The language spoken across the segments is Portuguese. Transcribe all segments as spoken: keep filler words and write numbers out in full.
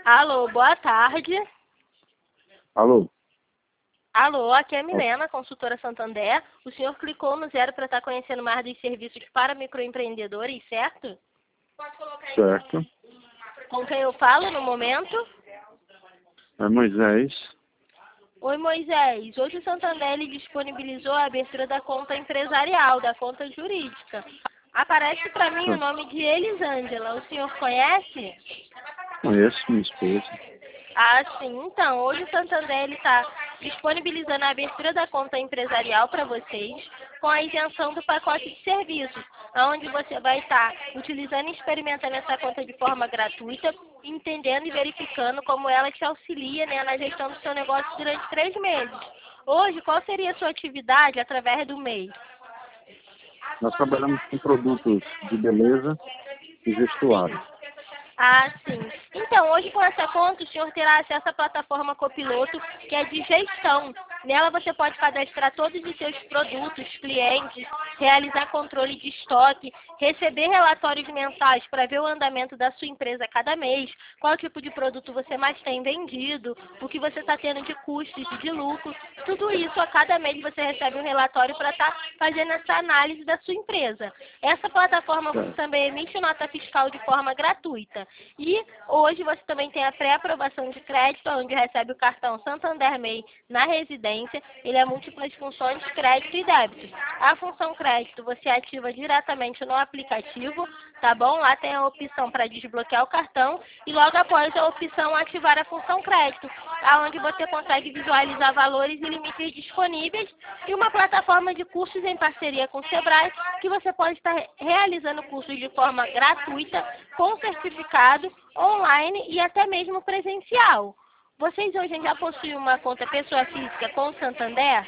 Alô, boa tarde. Alô? Alô, aqui é a Milena, consultora Santander. O senhor clicou no zero para estar conhecendo mais dos serviços para microempreendedores, certo? Certo. Com quem eu falo no momento? É Moisés. Oi, Moisés. Hoje o Santander ele disponibilizou a abertura da conta empresarial, da conta jurídica. Aparece para mim o nome de Elisângela. O senhor conhece? Conheço minha esposa. Ah, sim. Então, hoje o Santander está disponibilizando a abertura da conta empresarial para vocês com a isenção do pacote de serviços, onde você vai estar utilizando e experimentando essa conta de forma gratuita, entendendo e verificando como ela te auxilia, né, na gestão do seu negócio durante três meses. Hoje, qual seria a sua atividade através do mês? Nós trabalhamos com produtos de beleza e vestuário. Ah, sim. Então, hoje com essa conta, o senhor terá acesso à plataforma Copiloto, que é de gestão. Nela você pode cadastrar todos os seus produtos, clientes, realizar controle de estoque, receber relatórios mensais para ver o andamento da sua empresa cada mês, qual tipo de produto você mais tem vendido, o que você está tendo de custos e de lucro. Tudo isso, a cada mês você recebe um relatório para estar fazendo essa análise da sua empresa. Essa plataforma você também emite nota fiscal de forma gratuita. E hoje você também tem a pré-aprovação de crédito, onde recebe o cartão Santander M E I na residência. Ele é múltiplas funções, crédito e débito. A função crédito você ativa diretamente no aplicativo, tá bom? Lá tem a opção para desbloquear o cartão e logo após a opção ativar a função crédito, onde você consegue visualizar valores e limites disponíveis e uma plataforma de cursos em parceria com o Sebrae, que você pode estar realizando cursos de forma gratuita, com certificado, online e até mesmo presencial. Vocês hoje já possuem uma conta pessoa física com o Santander?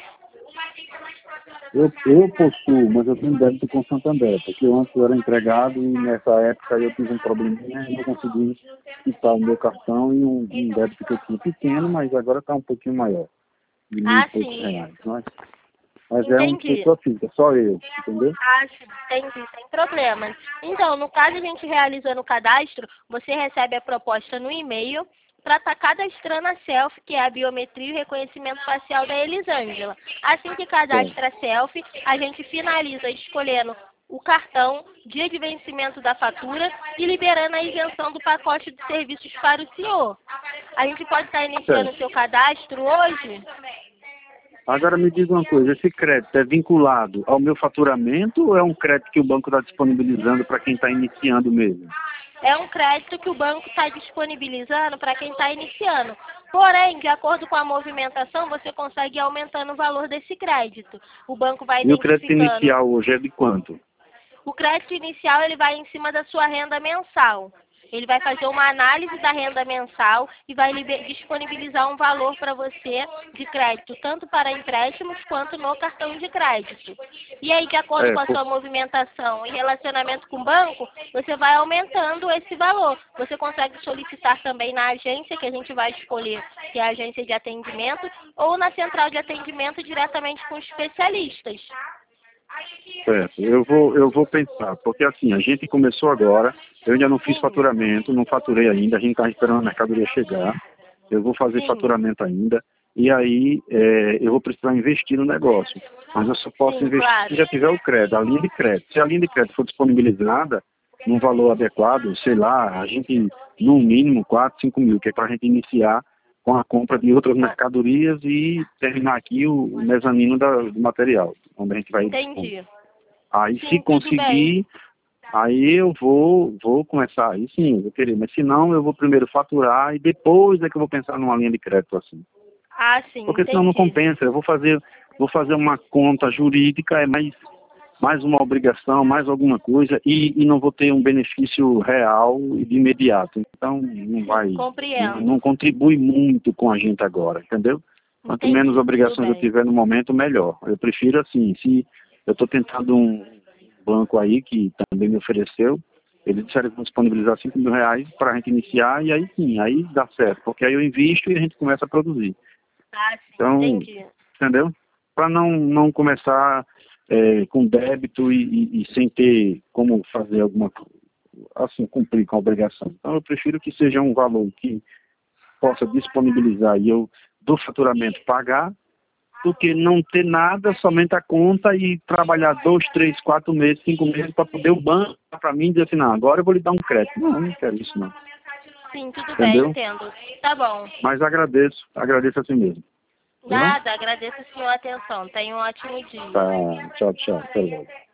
Eu, eu possuo, mas eu tenho débito com o Santander, porque eu antes eu era empregado e nessa época eu tive um probleminha e não consegui quitar o meu cartão e um, um débito que eu tinha pequeno, mas agora está um pouquinho maior, de mil Ah, e poucos sim. reais. Mas, mas é uma Entendi. pessoa física, só eu, entendeu? Ah, sim, entendi, sem problemas. Então, no caso, a gente realizando o cadastro, você recebe a proposta no e-mail para estar cadastrando a selfie, que é a biometria e o reconhecimento facial da Elisângela. Assim que cadastra a selfie, a gente finaliza escolhendo o cartão, dia de vencimento da fatura e liberando a isenção do pacote de serviços para o senhor. A gente pode estar iniciando o seu cadastro hoje? Agora me diga uma coisa, esse crédito é vinculado ao meu faturamento ou é um crédito que o banco está disponibilizando para quem está iniciando mesmo? É um crédito que o banco está disponibilizando para quem está iniciando. Porém, de acordo com a movimentação, você consegue ir aumentando o valor desse crédito. O banco vai E o crédito identificando. inicial hoje é de quanto? O crédito inicial ele vai em cima da sua renda mensal. Ele vai fazer uma análise da renda mensal e vai disponibilizar um valor para você de crédito, tanto para empréstimos quanto no cartão de crédito. E aí, de acordo É, com a por... sua movimentação e relacionamento com o banco, você vai aumentando esse valor. Você consegue solicitar também na agência que a gente vai escolher, que é a agência de atendimento, ou na central de atendimento diretamente com especialistas. Certo, eu vou, eu vou pensar, porque assim, a gente começou agora, eu ainda não fiz Sim. faturamento, não faturei ainda, a gente está esperando a mercadoria chegar, eu vou fazer Sim. faturamento ainda, e aí é, eu vou precisar investir no negócio, mas eu só posso Sim, investir claro. se já tiver o crédito, a linha de crédito. Se a linha de crédito for disponibilizada num valor adequado, sei lá, a gente, no mínimo, quatro, cinco mil, que é para a gente iniciar com a compra de outras mercadorias e terminar aqui o, o mezanino da, do material, onde a gente vai... Entendi. Aí Sim, se conseguir, aí eu vou, vou começar, aí sim, eu vou querer, mas se não, eu vou primeiro faturar e depois é que eu vou pensar numa linha de crédito assim. Ah, sim, Porque entendi. senão não compensa, eu vou fazer, vou fazer uma conta jurídica, é mais, mais uma obrigação, mais alguma coisa, e, e não vou ter um benefício real e de imediato. Então não vai, Compreendo. não, não contribui muito com a gente agora, entendeu? Quanto Entendi, menos tudo obrigações eu bem. tiver no momento, melhor. Eu prefiro assim, se eu estou tentando um banco aí que também me ofereceu, eles disseram que vão disponibilizar cinco mil reais para a gente iniciar e aí sim, aí dá certo, porque aí eu invisto e a gente começa a produzir. Ah, sim, Então, entendi. entendeu? Para não, não começar é, com débito e, e, e sem ter como fazer alguma, assim, cumprir com a obrigação. Então eu prefiro que seja um valor que possa disponibilizar e eu, do faturamento, pagar, do que não ter nada, somente a conta e trabalhar dois, três, quatro meses, cinco meses para poder o banco para mim dizer assim, não, agora eu vou lhe dar um crédito. Não, não quero isso não. Sim, tudo Entendeu? bem, entendo. Tá bom. Mas agradeço, agradeço assim mesmo. Nada, agradeço a sua atenção. Tenha um ótimo dia. Tá, tchau, tchau. Até logo.